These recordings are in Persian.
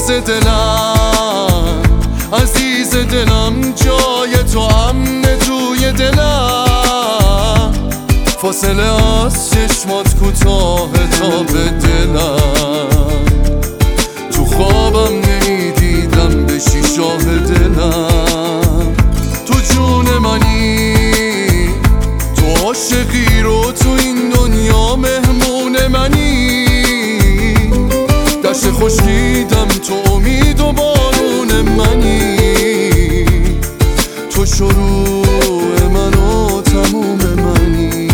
دلم، عزیز دلم، جای تو امنه توی دلم. فاصله از چشمات کوتاه تا به دلم، تو خوابم نمیدیدم بشی شاه دلم. تو جون منی، تو عاشقی رو تو این دنیا مهمون منی. دشت خشکیدم تو امید و بارون منی. تو شروع من و تموم منی.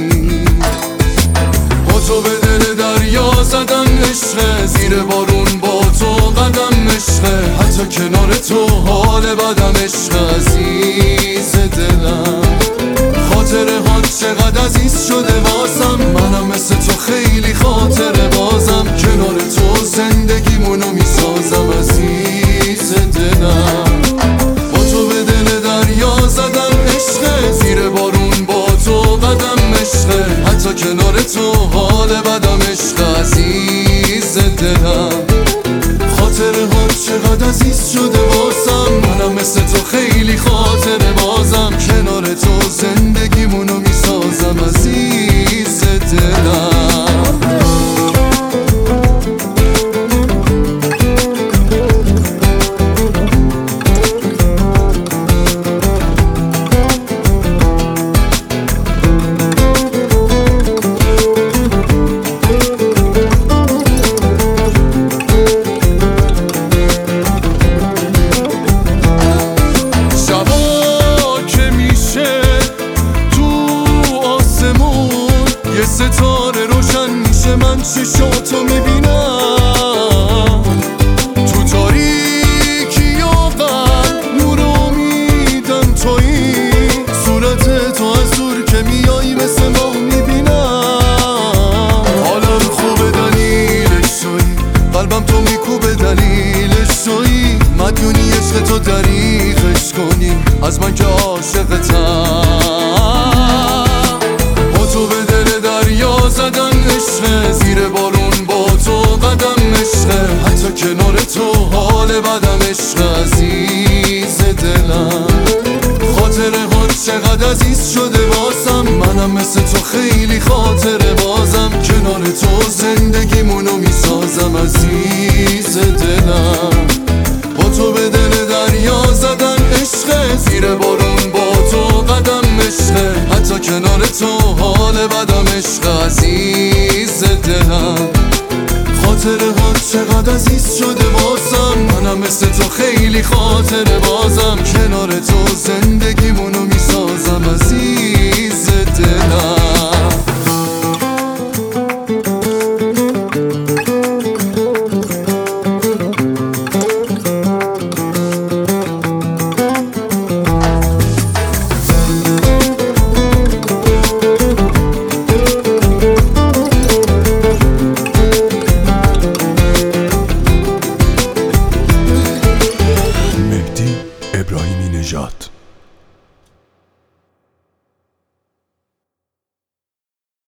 با تو به دل دریا زدم عشقه، زیر بارون با تو قدم عشقه. حتی کنار تو حال بدم عشقه، عزیز دلم. خاطره ها چقدر عزیز شده واسم، منم مثل تو خیلی خاطره بازم. کنار تو زندگیمونو میسازم، عزیز دلم. با تو به دل دریا زدم عشقه، زیر بارون با تو قدم عشقه. حتی کنار تو حال بدم عشقه، عزیز دلم. خاطره ها چقدر عزیز شده واسم، منم مثل تو خیلی خاطره بازم. کنار تو زندگیمونو میسازم، عزیز دلم. ستاره روشن میشه، من چشاتو میبینم. تو تاریکی و قلب نور امیدم تویی. صورت تو از دور که میایی مثل ماه میبینم. حالم خوبه دلیلش تویی، قلبم تو میکوبه دلیلش تویی. مدیونی عشق تو دریغش کنی از من که عاشقتم. تو به دل دریا زدن عشقه، زیر بارون با تو قدم عشقه. حتی کنار تو حال بدم عشقه، عزیز دلم. خاطره ها چقدر عزیز شده واسم، منم مثل تو خیلی خاطره بازم. کنار تو زندگیمونو میسازم، عزیز دلم. با تو به دل دریا زدن عشقه، زیر بارون با تو قدم عشقه. حتی کنار تو حال بدم عشقه، عزیز دلم. خاطره ها چقدر عزیز شده واسم، منم مثل تو خیلی خاطره بازم. کنار تو زندگی